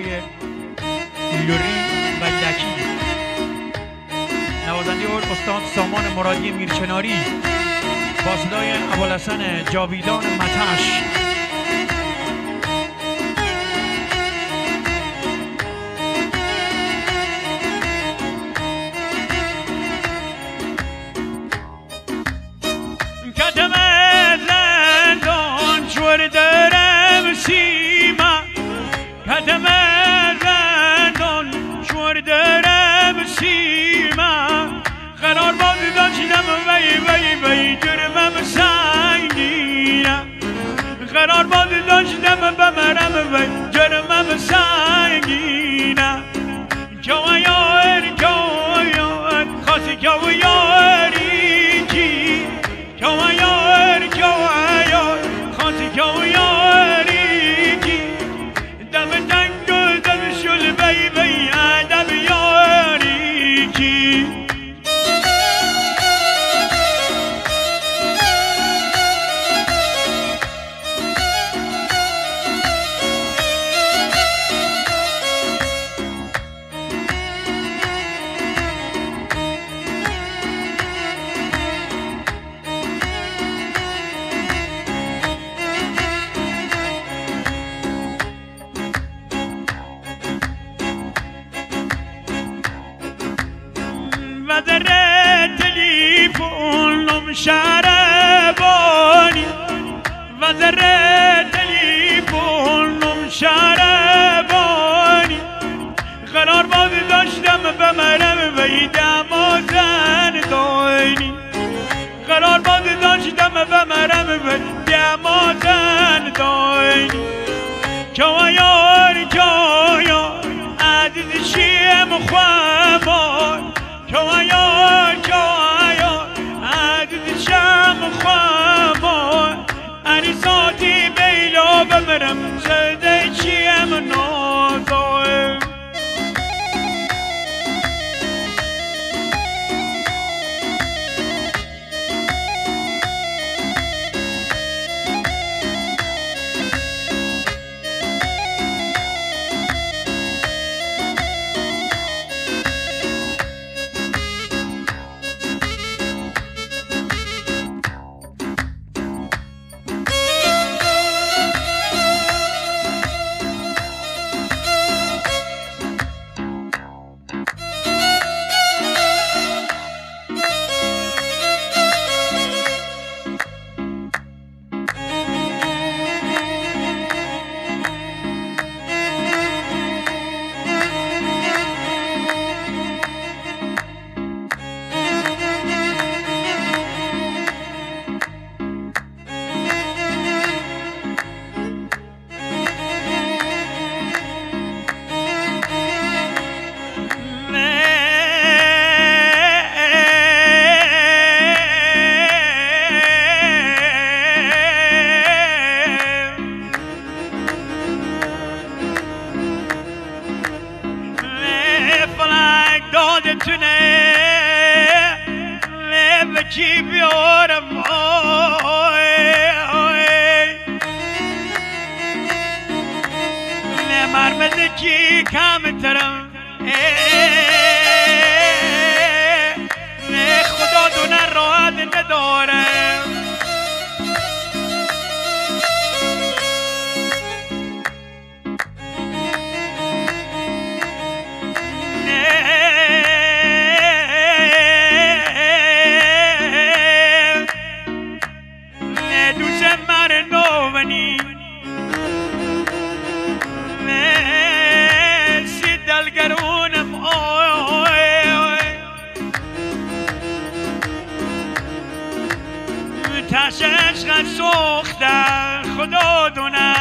آقای لوری ویدکی، نوازنده اور استاد سامان مرادی میرچناری با صدای ابوالحسن جاویدان متش. قرار بود داشتم وی وی وی جرمم سنگینه، قرار بود داشتم بمرم وی جرمم سنگینه. جوایار جوایار خاصی جوایاری کی، جوایار جوایار خاصی جوایاری کی، دم تنگ و دم شل وی وی ادب یاری کی. وزر تليفون شرباني، وزر تليفون شرباني، قرار بود داشتم بمرم وی دمازن داینی، قرار بود داشتم بمرم وی دمازن داینی. جوایار جوایار عزیز شیم خوامار، جوایار جوایار عزیز شم خوامار، عریساتی بیلا بمرم زده چیم نازایم. Keep your مرمزکی کم ترم خدا دونه راحت ندارم. تش عشقت سوخته خدا دونه،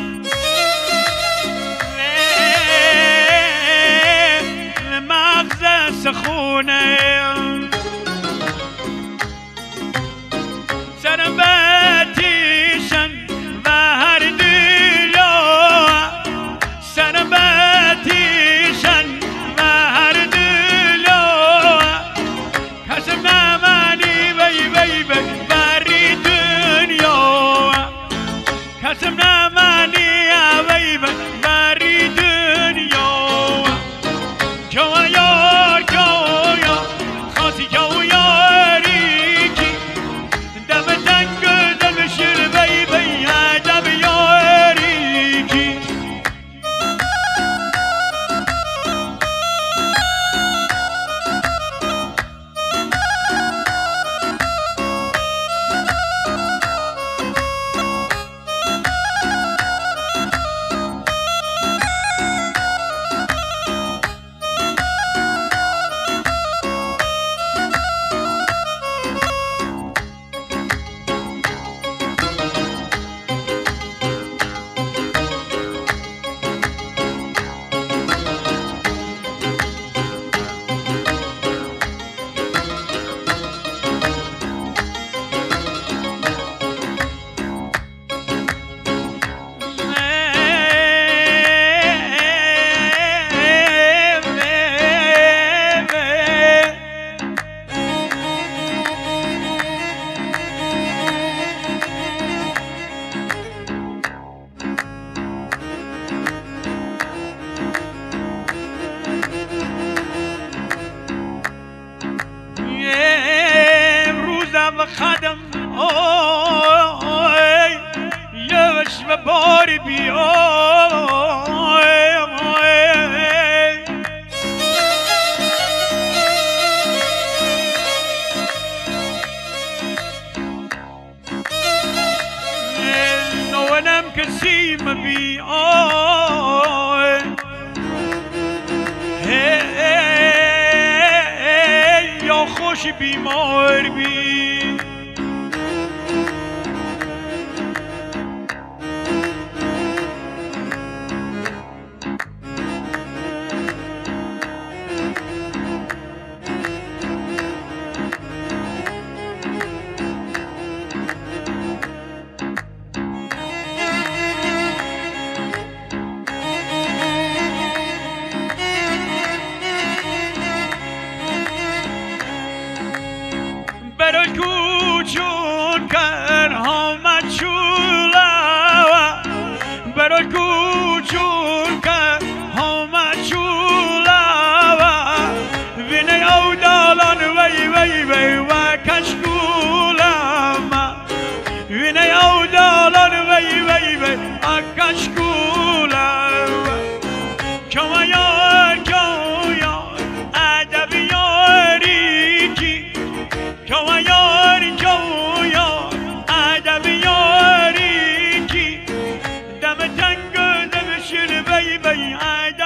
مغز سخونه سرم بتیشن و هر دلا، سرم بتیشن و هر دلا، کسم نمانی وی وی وی بری دنیا، کسم نمانی وی وی بری دنیا. و بار بیای نوانم کسی مبیای یا خوش بیمار بی برای کوچون کر همه چولا برای کوچون کر همه چولا وینه او دالان وی وی وی و کشکولم وینه او دالان وی وی وی و کشکولم کما یار عجب یاری کی کما یار عجب یاری کی دم تنگ و دم شل بی بی عجب